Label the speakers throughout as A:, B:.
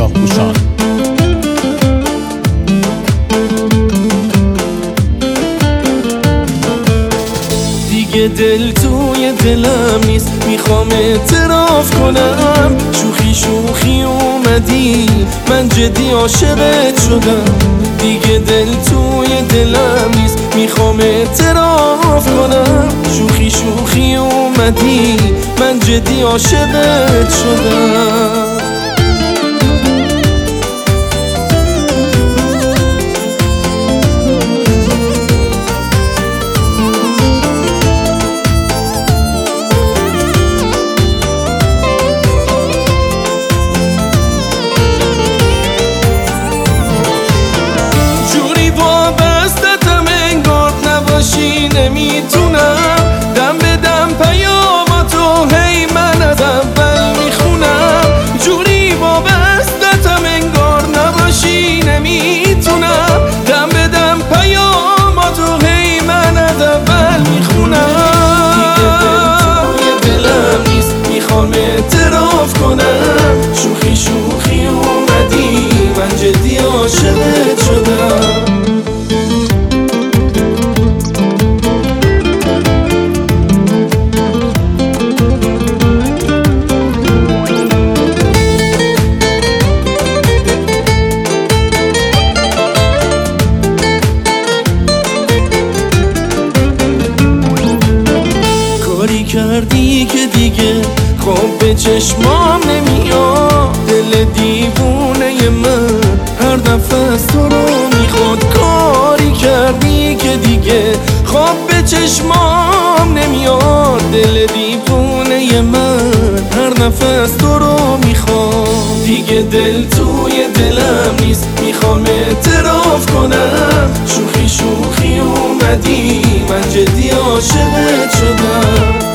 A: سیاه پوشان.
B: دیگه دل توی دلم نیست، میخوام اعتراف کنم. شوخی شوخی اومدی، من جدی عاشقت شدم. دیگه دل توی دلم نیست، میخوام اعتراف کنم. شوخی شوخی اومدی، من جدی عاشقت شدم. نمیتونم دم به دم پیاماتو هی من از اول میخونم. جوری وابستتم انگار نباشی. نمیتونم دم به دم پیاماتو هی من از اول میخونم. دیگه دل توی دلم نیست، میخوام اعتراف کنم. شوخی شوخی اومدی، من جدی عاشقت شدم. کردی که دیگه خواب به چشمام نمیاد. دل دیوونه من هر دفعه از تو رو میخواد. کاری کردی که دیگه خواب به چشمام نمیاد. دل دیوونه من هر دفعه از تو رو میخواد. دیگه دل توی دلم نیست، میخوام اعتراف کنم. شوخی شوخی اومدی، من جدی عاشقت شدم.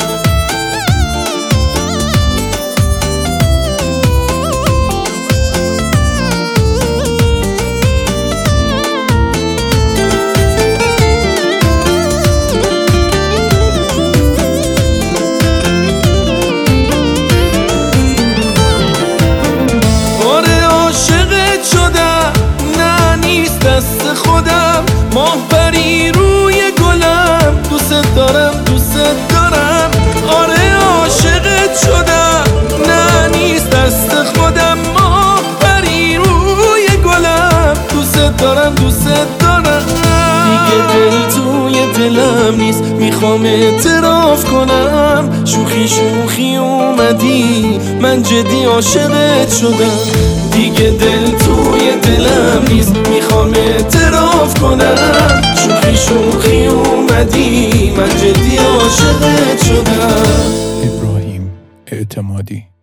B: دست خودم ماه پری روی گلم. دوست دارم دوست دارم، آره عاشقت شدم. نه نیست دست خودم ماه پری روی گلم. دوست دارم دوست دارم. دیگه دل توی دلم نیست، میخوام اعتراف کنم. شوخی شوخی اومدی، من جدی عاشقت شدم. دیگه دل توی دلم نیست، میخوام اعتراف کنم. شوخی شوخی اومدی، من جدی عاشقت شدم.
A: ابراهیم اعتمادی.